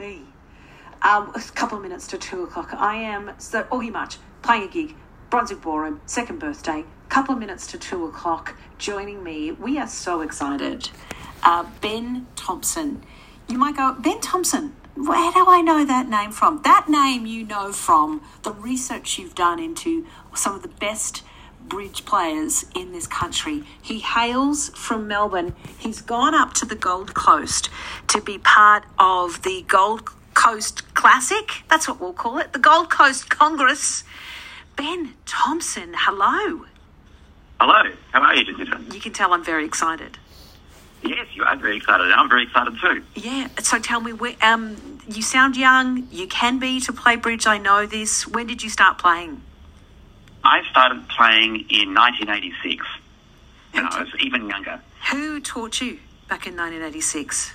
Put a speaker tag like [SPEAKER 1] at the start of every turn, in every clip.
[SPEAKER 1] me. A couple of minutes to 2 o'clock. I am Augie March playing a gig, Brunswick Ballroom, second birthday. Couple of minutes to 2 o'clock. Joining me, we are so excited. Ben Thompson. You might go, Ben Thompson. Where do I know that name from? That name you know from the research you've done into some of the best bridge players in this country. He hails from Melbourne. He's gone up to the Gold Coast to be part of the Gold Coast Classic. That's what we'll call it. The Gold Coast Congress. Ben Thompson, hello.
[SPEAKER 2] Hello. How are you, Jessica?
[SPEAKER 1] You can tell I'm very excited.
[SPEAKER 2] Yes, you are very excited. I'm very excited too.
[SPEAKER 1] Yeah. So tell me, you sound young. You can be to play bridge. I know this. When did you start playing?
[SPEAKER 2] I started playing in 1986 when I was even younger.
[SPEAKER 1] Who taught you back in 1986?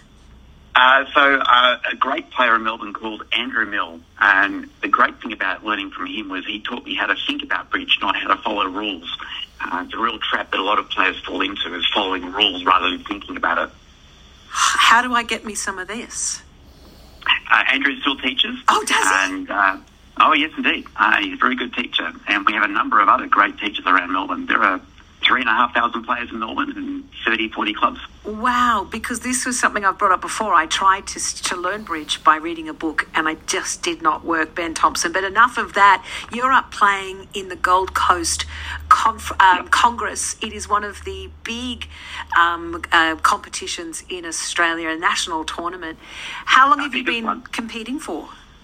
[SPEAKER 2] A great player in Melbourne called Andrew Mill. And the great thing about learning from him was he taught me how to think about bridge, not how to follow rules. It's a real trap that a lot of players fall into, is following rules rather than thinking about it.
[SPEAKER 1] How do I get me some of this?
[SPEAKER 2] Andrew still teaches.
[SPEAKER 1] Oh, does he?
[SPEAKER 2] Oh, yes, indeed. He's a very good teacher. And we have a number of other great teachers around Melbourne. There are 3,500 players in Melbourne and 30, 40 clubs.
[SPEAKER 1] Wow, because this was something I've brought up before. I tried to learn bridge by reading a book and I just did not work, Ben Thompson. But enough of that. You're up playing in the Gold Coast Congress. It is one of the big competitions in Australia, a national tournament. How long have you been competing for?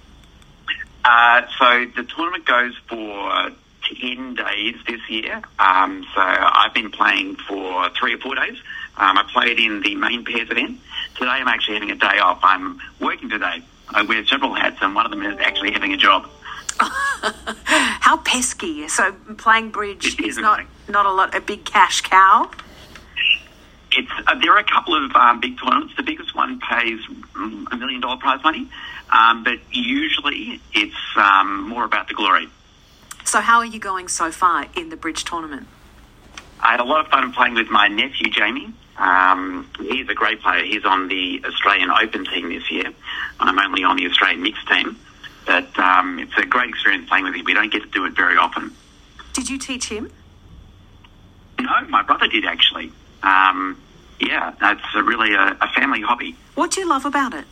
[SPEAKER 2] So the tournament goes for 10 days this year. So I've been playing for 3 or 4 days. I played in the main pairs event. Today I'm actually having a day off. I'm working today. I wear several hats and one of them is actually having a job.
[SPEAKER 1] How pesky. So playing bridge is not a big cash cow?
[SPEAKER 2] There are a couple of big tournaments. The biggest one pays $1 million prize money. But usually it's more about the glory.
[SPEAKER 1] So how are you going so far in the bridge tournament?
[SPEAKER 2] I had a lot of fun playing with my nephew, Jamie. He's a great player. He's on the Australian Open team this year. I'm only on the Australian mixed team. But it's a great experience playing with him. We don't get to do it very often. Did
[SPEAKER 1] you teach him?
[SPEAKER 2] No, my brother did actually. That's really a family hobby.
[SPEAKER 1] What do you love about it?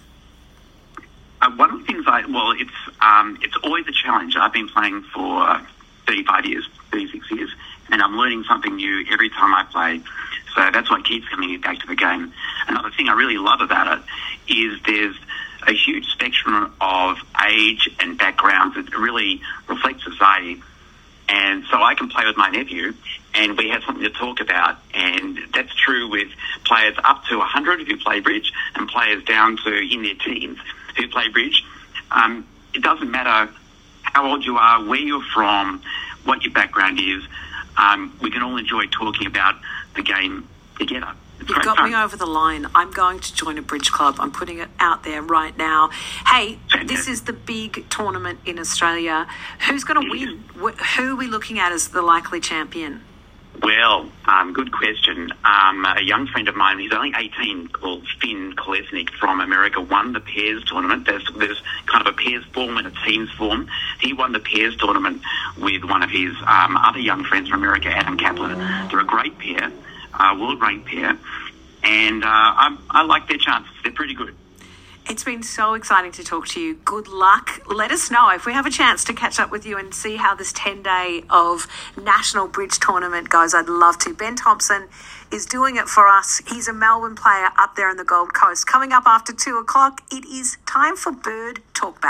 [SPEAKER 2] One of the things it's always a challenge. I've been playing for 36 years, and I'm learning something new every time I play. So that's what keeps coming back to the game. Another thing I really love about it is there's a huge spectrum of age and backgrounds that really reflect society. And so I can play with my nephew, and we have something to talk about. And that's true with players up to 100 who play bridge and players down to in their teens who play bridge. It doesn't matter how old you are, where you're from, what your background is. We can all enjoy talking about the game together.
[SPEAKER 1] You've got me over the line. I'm going to join a bridge club. I'm putting it out there right now. Hey, this is the big tournament in Australia. Who's going to win? Who are we looking at as the likely champion?
[SPEAKER 2] Well, good question. A young friend of mine, he's only 18, called Finn Kolesnik from America, won the pairs tournament. There's kind of a pairs form and a teams form. He won the pairs tournament with one of his other young friends from America, Adam Kaplan. They're a great pair, world-ranked pair, and I like their chances. They're pretty good.
[SPEAKER 1] It's been so exciting to talk to you. Good luck. Let us know if we have a chance to catch up with you and see how this 10-day of National Bridge Tournament goes. I'd love to. Ben Thompson is doing it for us. He's a Melbourne player up there in the Gold Coast. Coming up after 2 o'clock, it is time for Bird Talk Back.